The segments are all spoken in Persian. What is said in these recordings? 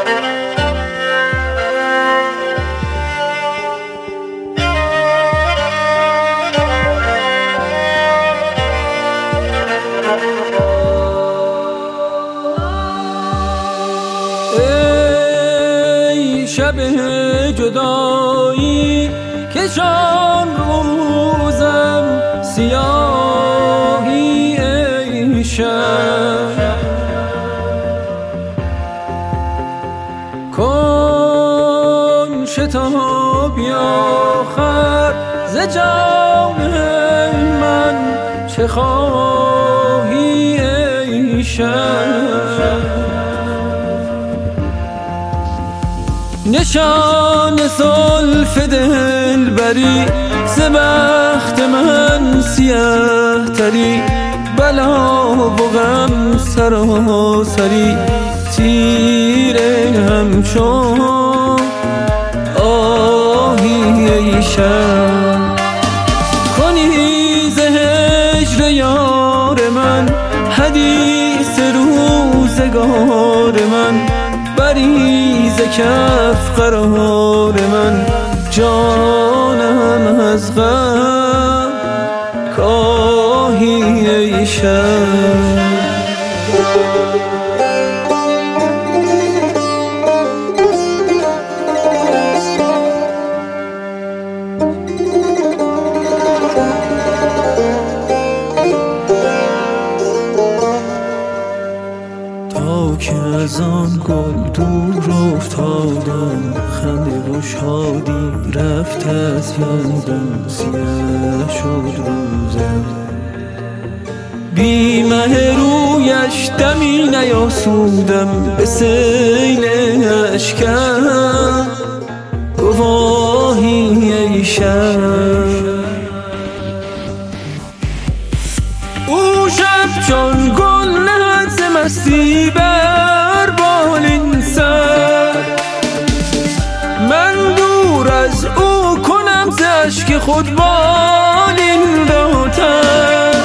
ای شب جدایی که جان روزم سیاهی، ای شب کن شتابی آخر ز جان من، چه خواهی ای شب. نشان زلف دلبری ز بخت من سیه تری، بلا و غم سراسری تیره همچون آهی ای شب. کنی ز هجر یار من حدیث روزگار من، بری ز کف قرار من جانم از غم کاهی ای شب. که از آن گل دور افتادم، خنده و شادی رفت از یادم، سیاه شد روزم بی مه رویش دمی نیاسودم، به سیل اشکم گواهی ای شب. او شب چون گل نهد ز مستی بر بالین سر، من دور از او کنم ز اشک خود بالین را تر.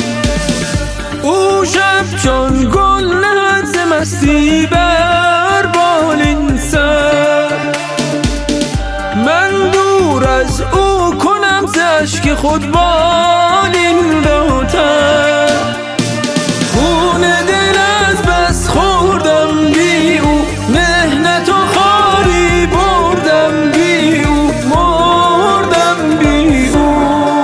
او شب چون گل نهد ز مستی بر بالین سر، من دور از او کنم ز اشک خود بالین را تر. خون دل از بس خوردم بی او، مهنت و خواری بردم بی او، مردم بی او.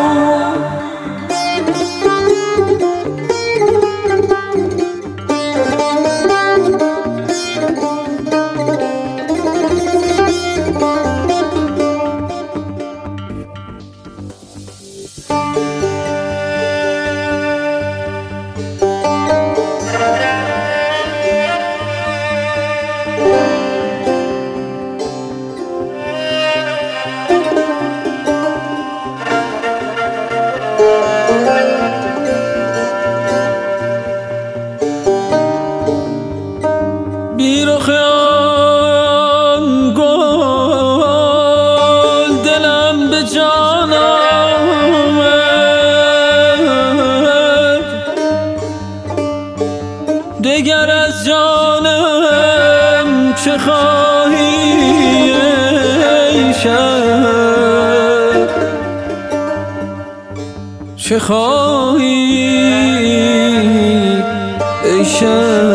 بی رخ آن گل دلم به جان آمد، دگر از جانم چه خواهی ای شب، چه خواهی ای شب.